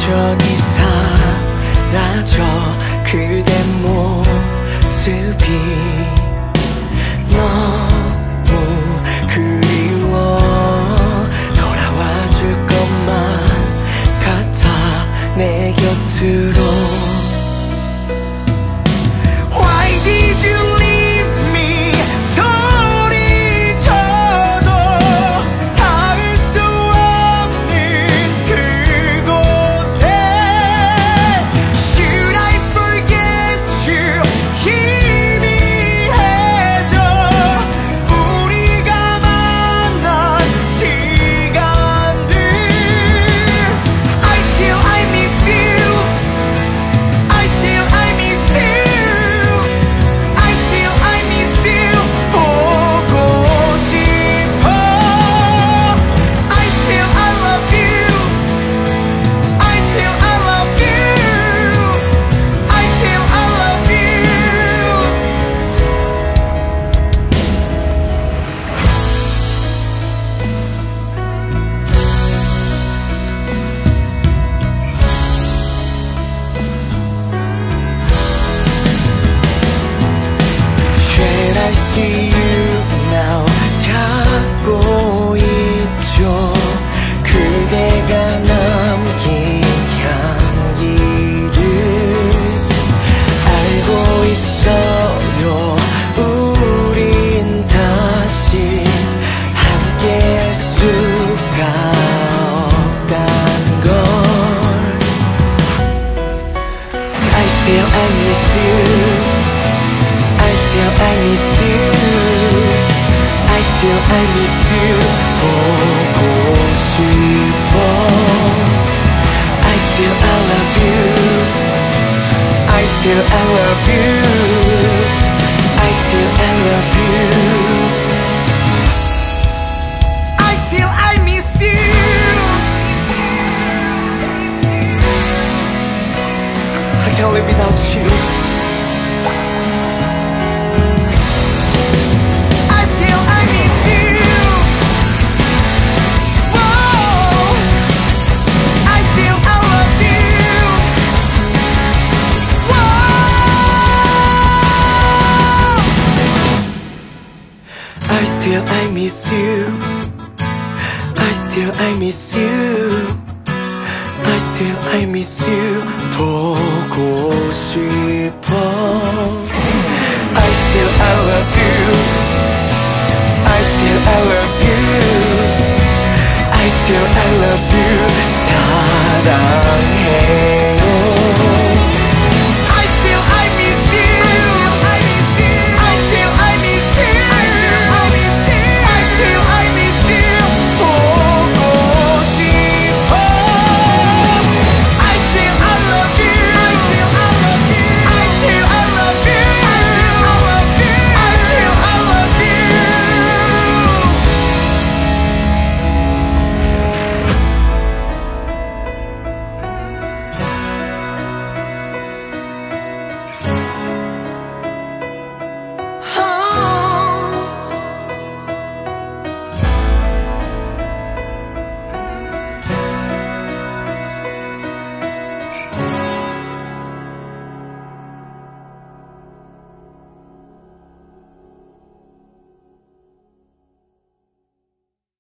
여전히 사라져 그대 모습이 너무 그리워 돌아와 줄 것만 같아 내 곁으로 Why did you leave me 소리쳐도 닿을 수 없는 그곳에 Should I forget you 희미해져 우리가 만난 시간들 I miss you I miss you 보고 싶어 I love you I love you I love you Should I see you now 찾고 있죠 그대가 남긴 향기를 알고 있어요 우린 다시 함께할 수가 없단 걸 I miss you I miss you I miss you 보고 싶어 I love you I love you I love you I miss you I can't live without you I miss you I miss you I miss you 보고 싶어 I love you I love you I love you 사랑